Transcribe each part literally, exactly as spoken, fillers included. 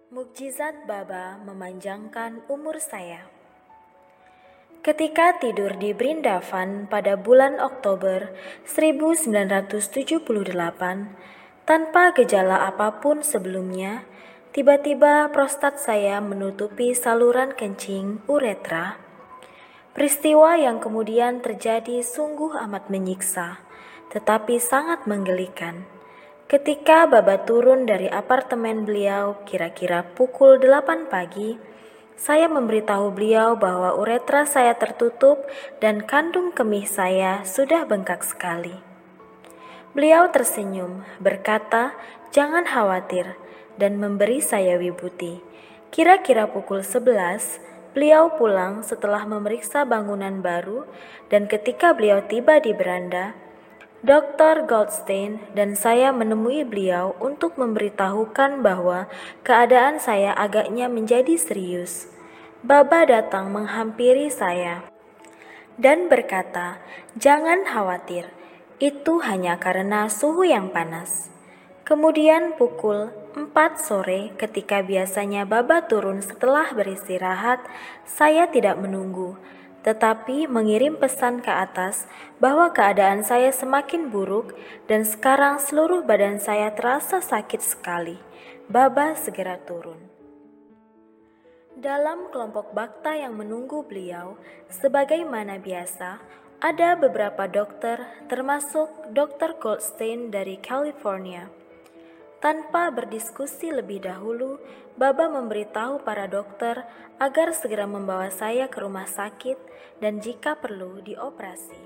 Mukjizat Baba memanjangkan umur saya. Ketika tidur di Brindavan pada bulan Oktober seribu sembilan ratus tujuh puluh delapan, tanpa gejala apapun sebelumnya, tiba-tiba prostat saya menutupi saluran kencing uretra. Peristiwa yang kemudian terjadi sungguh amat menyiksa, tetapi sangat menggelikan. Ketika Baba turun dari apartemen beliau kira-kira pukul delapan pagi, saya memberitahu beliau bahwa uretra saya tertutup dan kandung kemih saya sudah bengkak sekali. Beliau tersenyum, berkata, "Jangan khawatir," dan memberi saya wibuti. Kira-kira pukul sebelas, beliau pulang setelah memeriksa bangunan baru, dan ketika beliau tiba di beranda, dokter Goldstein dan saya menemui beliau untuk memberitahukan bahwa keadaan saya agaknya menjadi serius. Baba datang menghampiri saya dan berkata, "Jangan khawatir, itu hanya karena suhu yang panas." Kemudian pukul empat sore ketika biasanya Baba turun setelah beristirahat, saya tidak menunggu, tetapi mengirim pesan ke atas bahwa keadaan saya semakin buruk dan sekarang seluruh badan saya terasa sakit sekali. Baba segera turun. Dalam kelompok bakta yang menunggu beliau, sebagaimana biasa, ada beberapa dokter, termasuk dokter Goldstein dari California. Tanpa berdiskusi lebih dahulu, Baba memberitahu para dokter agar segera membawa saya ke rumah sakit dan jika perlu dioperasi.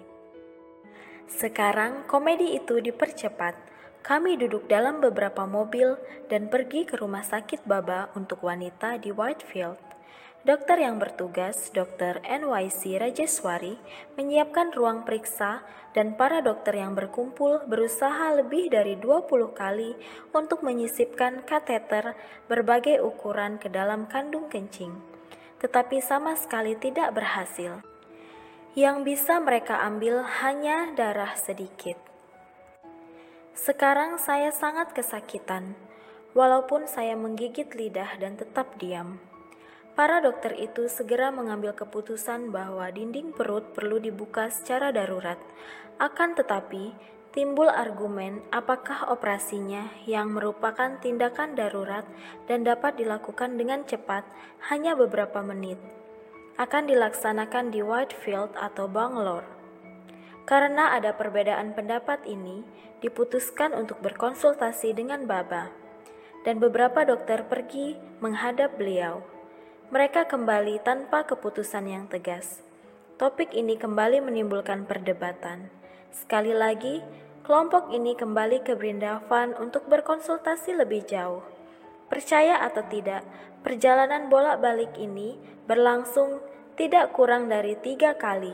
Sekarang komedi itu dipercepat. Kami duduk dalam beberapa mobil dan pergi ke rumah sakit Baba untuk wanita di Whitefield. Dokter yang bertugas, dokter N Y C Rajeswari, menyiapkan ruang periksa dan para dokter yang berkumpul berusaha lebih dari dua puluh kali untuk menyisipkan kateter berbagai ukuran ke dalam kandung kencing, tetapi sama sekali tidak berhasil. Yang bisa mereka ambil hanya darah sedikit. Sekarang saya sangat kesakitan, walaupun saya menggigit lidah dan tetap diam. Para dokter itu segera mengambil keputusan bahwa dinding perut perlu dibuka secara darurat. Akan tetapi, timbul argumen apakah operasinya yang merupakan tindakan darurat dan dapat dilakukan dengan cepat hanya beberapa menit, akan dilaksanakan di Whitefield atau Bangalore. Karena ada perbedaan pendapat ini, diputuskan untuk berkonsultasi dengan Baba, dan beberapa dokter pergi menghadap beliau. Mereka kembali tanpa keputusan yang tegas. Topik ini kembali menimbulkan perdebatan. Sekali lagi, kelompok ini kembali ke Brindavan untuk berkonsultasi lebih jauh. Percaya atau tidak, perjalanan bolak-balik ini berlangsung tidak kurang dari tiga kali.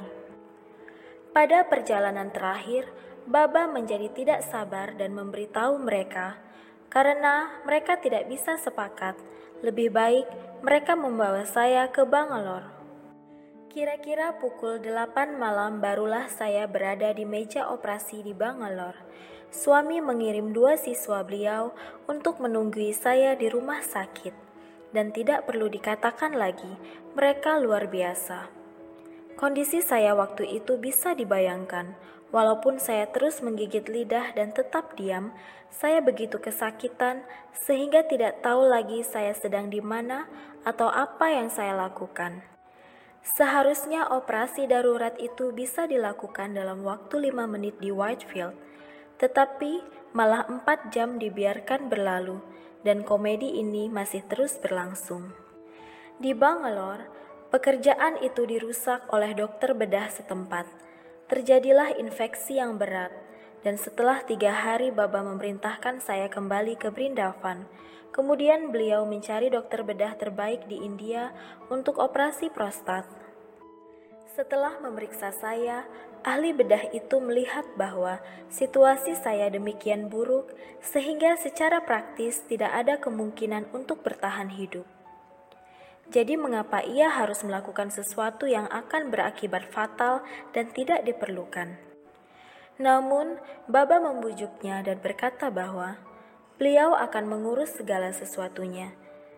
Pada perjalanan terakhir, Baba menjadi tidak sabar dan memberitahu mereka, karena mereka tidak bisa sepakat, lebih baik mereka membawa saya ke Bangalore. Kira-kira pukul delapan malam barulah saya berada di meja operasi di Bangalore. Suami mengirim dua siswa beliau untuk menunggui saya di rumah sakit, dan tidak perlu dikatakan lagi, mereka luar biasa. Kondisi saya waktu itu bisa dibayangkan. Walaupun saya terus menggigit lidah dan tetap diam, saya begitu kesakitan sehingga tidak tahu lagi saya sedang di mana atau apa yang saya lakukan. Seharusnya operasi darurat itu bisa dilakukan dalam waktu lima menit di Whitefield, tetapi malah empat jam dibiarkan berlalu dan komedi ini masih terus berlangsung. Di Bangalore, pekerjaan itu dirusak oleh dokter bedah setempat. Terjadilah infeksi yang berat, dan setelah tiga hari Baba memerintahkan saya kembali ke Brindavan. Kemudian beliau mencari dokter bedah terbaik di India untuk operasi prostat. Setelah memeriksa saya, ahli bedah itu melihat bahwa situasi saya demikian buruk sehingga secara praktis tidak ada kemungkinan untuk bertahan hidup. Jadi mengapa ia harus melakukan sesuatu yang akan berakibat fatal dan tidak diperlukan? Namun, Baba membujuknya dan berkata bahwa beliau akan mengurus segala sesuatunya.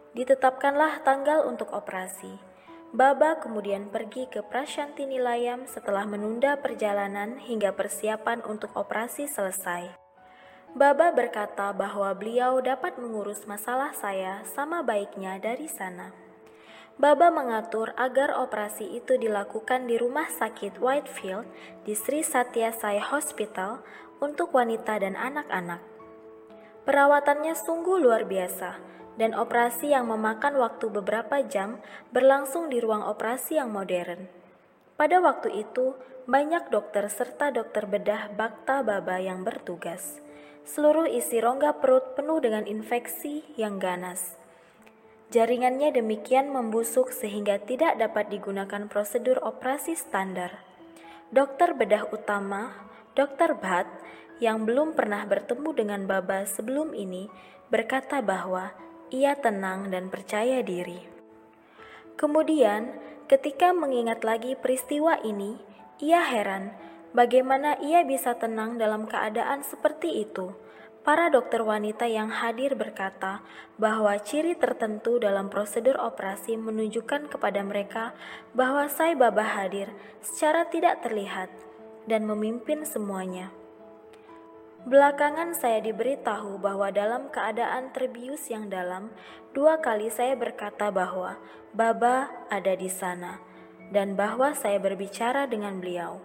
Ditetapkanlah tanggal untuk operasi. Baba kemudian pergi ke Prashanti Nilayam setelah menunda perjalanan hingga persiapan untuk operasi selesai. Baba berkata bahwa beliau dapat mengurus masalah saya sama baiknya dari sana. Baba mengatur agar operasi itu dilakukan di rumah sakit Whitefield di Sri Satya Sai Hospital untuk wanita dan anak-anak. Perawatannya sungguh luar biasa, dan operasi yang memakan waktu beberapa jam berlangsung di ruang operasi yang modern. Pada waktu itu, banyak dokter serta dokter bedah Bhakta Baba yang bertugas. Seluruh isi rongga perut penuh dengan infeksi yang ganas. Jaringannya demikian membusuk sehingga tidak dapat digunakan prosedur operasi standar. Dokter bedah utama, dokter Bhatt, yang belum pernah bertemu dengan Baba sebelum ini, berkata bahwa ia tenang dan percaya diri. Kemudian, ketika mengingat lagi peristiwa ini, ia heran bagaimana ia bisa tenang dalam keadaan seperti itu. Para dokter wanita yang hadir berkata bahwa ciri tertentu dalam prosedur operasi menunjukkan kepada mereka bahwa Sai Baba hadir secara tidak terlihat dan memimpin semuanya. Belakangan saya diberitahu bahwa dalam keadaan terbius yang dalam, dua kali saya berkata bahwa Baba ada di sana dan bahwa saya berbicara dengan beliau.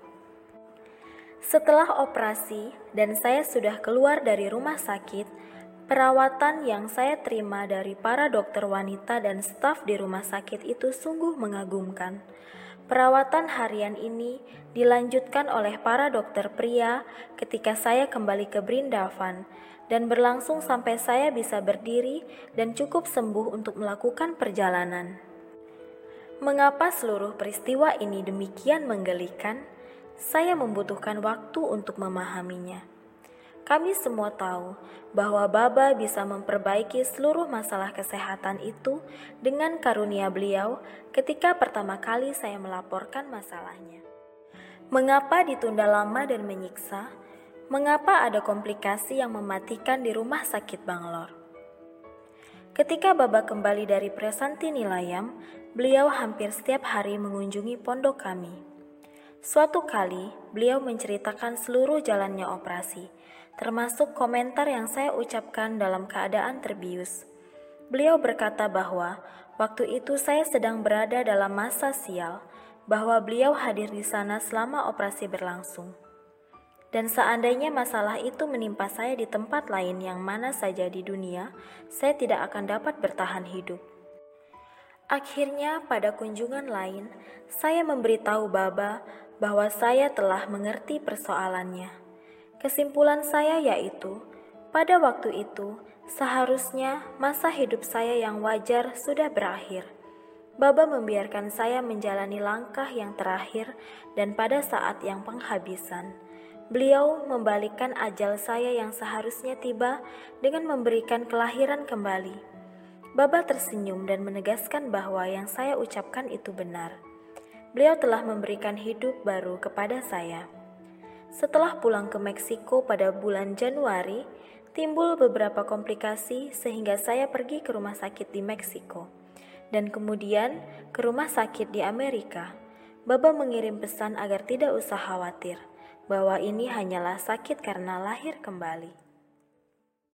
Setelah operasi dan saya sudah keluar dari rumah sakit, perawatan yang saya terima dari para dokter wanita dan staf di rumah sakit itu sungguh mengagumkan. Perawatan harian ini dilanjutkan oleh para dokter pria ketika saya kembali ke Brindavan dan berlangsung sampai saya bisa berdiri dan cukup sembuh untuk melakukan perjalanan. Mengapa seluruh peristiwa ini demikian menggelikan? Saya membutuhkan waktu untuk memahaminya. Kami semua tahu bahwa Baba bisa memperbaiki seluruh masalah kesehatan itu dengan karunia beliau ketika pertama kali saya melaporkan masalahnya. Mengapa ditunda lama dan menyiksa? Mengapa ada komplikasi yang mematikan di rumah sakit Bangalore? Ketika Baba kembali dari Prashanti Nilayam, beliau hampir setiap hari mengunjungi pondok kami. Suatu kali, beliau menceritakan seluruh jalannya operasi, termasuk komentar yang saya ucapkan dalam keadaan terbius. Beliau berkata bahwa waktu itu saya sedang berada dalam masa sial, bahwa beliau hadir di sana selama operasi berlangsung. Dan seandainya masalah itu menimpa saya di tempat lain yang mana saja di dunia, saya tidak akan dapat bertahan hidup. Akhirnya pada kunjungan lain, saya memberitahu Baba bahwa saya telah mengerti persoalannya. Kesimpulan saya yaitu, pada waktu itu, seharusnya masa hidup saya yang wajar sudah berakhir. Baba membiarkan saya menjalani langkah yang terakhir dan pada saat yang penghabisan. Beliau membalikkan ajal saya yang seharusnya tiba dengan memberikan kelahiran kembali. Baba tersenyum dan menegaskan bahwa yang saya ucapkan itu benar. Beliau telah memberikan hidup baru kepada saya. Setelah pulang ke Meksiko pada bulan Januari, timbul beberapa komplikasi sehingga saya pergi ke rumah sakit di Meksiko dan kemudian ke rumah sakit di Amerika. Baba mengirim pesan agar tidak usah khawatir bahwa ini hanyalah sakit karena lahir kembali.